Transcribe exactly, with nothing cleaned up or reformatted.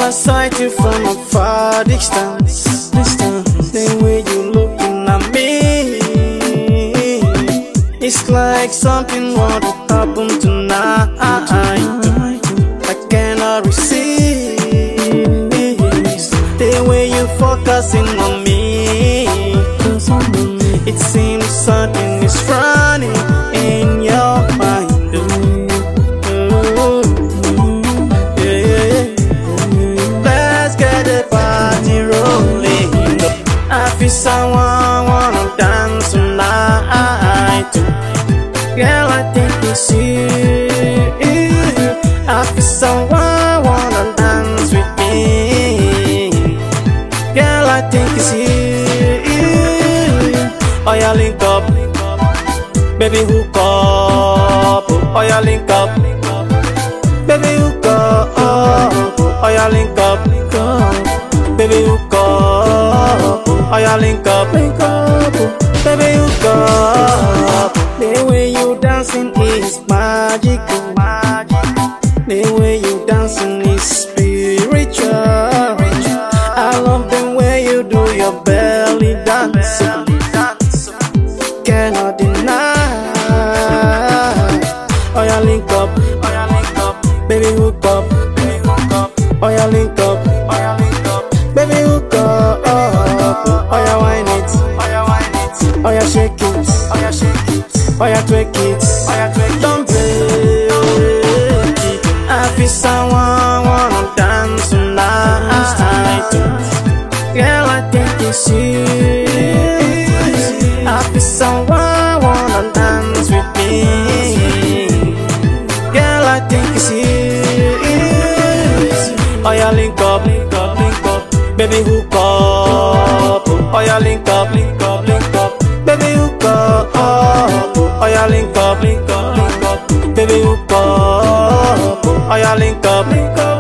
I sight you from a far distance, distance. The way you looking at me, it's like something want to happen tonight. I cannot resist the way you focusing on me. It seems something is running in your mind. Someone wanna dance tonight. Girl, I think it's you. I feel someone wanna dance with me. Girl, I think it's you. Oh, yeah, link up, baby, hook up. Oh, yeah, link up, baby, hook up. Oh, yeah, link up, baby, hook up. Oh, yeah, link up, link up, baby, you go. The way you dancing is magical. The way you dancing is spiritual. I love the way you do your belly dancing. Cannot deny. Oh, yeah, link up, baby, hook up. Oh, yeah, link up, baby, hook up. Oh, yeah, wine it. Oh, yeah, shake it. Oh, yeah, shake it. Oh, yeah, twerk it. Oh, yeah, twerk it. Don't break it. I feel someone wanna dance tonight. Girl, I think it's you. I feel someone wanna dance with me. Girl, I think it's you. Oh, yeah, link up, link up, link up. Baby, hook up. Oh, yeah, link up, link up, link up. Baby, hook up. Oh, yeah, link up, link up, link up. Baby, hook up. Oh, yeah, link up, link up.